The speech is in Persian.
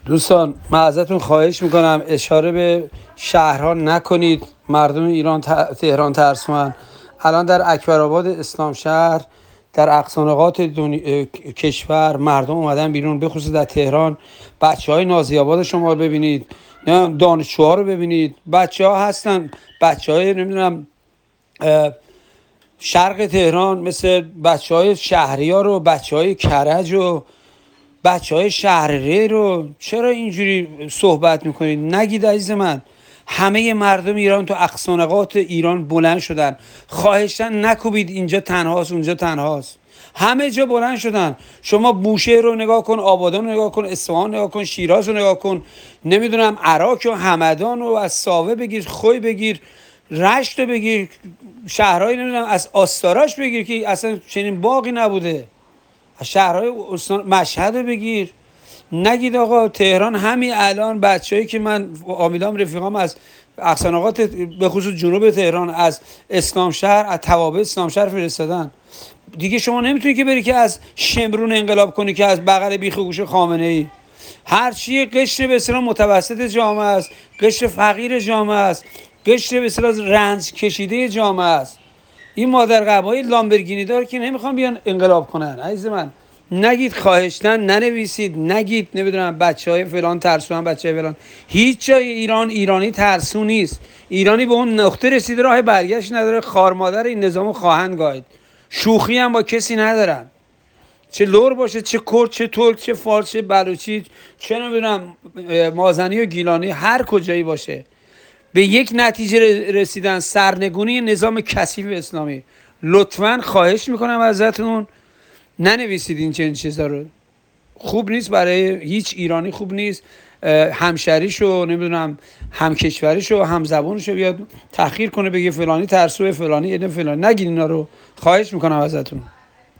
دوستان من ازتون خواهش میکنم اشاره به شهرها نکنید. مردم ایران تهران ترسوان. الان در اکبرآباد اسلام شهر، در اقصانقاط کشور مردم اومدن بیرون، به خصوص در تهران. بچه های نازی آباد شما رو ببینید، دانشجوها رو ببینید، بچه ها هستن، بچه های نمیدونم شرق تهران، مثل بچه های شهریار و بچه های کرج و بچه های شهرره رو چرا اینجوری صحبت میکنید؟ نگید عزیز من. همه مردم ایران تو اقصانقاط ایران بلند شدن، خواهشن نکوبید اینجا تنهاست اونجا تنهاست. همه جا بلند شدن. شما بوشهر رو نگاه کن، آبادان رو نگاه کن، اصفهان نگاه کن، شیراز رو نگاه کن، نمیدونم عراق و همدان و از ساوه بگیر، خوی بگیر، رشت رو بگیر، شهرهای نمیدونم از آستاراش بگیر که اصلا چنین باقی نبوده. شهرهای مشهد رو بگیر. نگید آقا تهران همین الان بچه‌ای که من آمیلام رفیقام از اقصانقاط به خصوص جنوب تهران، از اسلام شهر، از توابع اسلام شهر فرستادن. دیگه شما نمیتونی که بری که از شمرون انقلاب کنی که از بغل بیخ گوش خامنه ای. هر چی قشر به اصطلاح متوسط جامعه است، قشر فقیر جامعه است، قشر به اصطلاح رنج کشیده جامعه است. این مادر قبای لامبرگینی دار که نمیخوان بیان انقلاب کنن. عزیز من نگید، خواهشتن ننویسید، نگید نمیدونم بچه های فلان ترسوان، بچه های فلان. هیچ جای ایران ایرانی ترسو نیست. ایرانی به اون نقطه رسیده راه برگشت نداره. خار مادر این نظامو خواهند گاید. شوخی هم با کسی ندارن، چه لور باشه، چه کرد، چه ترک، چه فارس، چه بلوچی، چه نمیدونم مازنی و گیلانی، هر کجایی باشه. به یک نتیجه رسیدن، سرنگونی نظام کثیف اسلامی. لطفاً خواهش میکنم ازتون ننویسید این چنین چیزا رو. خوب نیست، برای هیچ ایرانی خوب نیست. همشریشو نمیدونم همکشوریشو همزبونشو بیاد تحقیر کنه، بگه فلانی ترسوه، فلانی فلانی. نگید اینا رو، خواهش میکنم ازتون.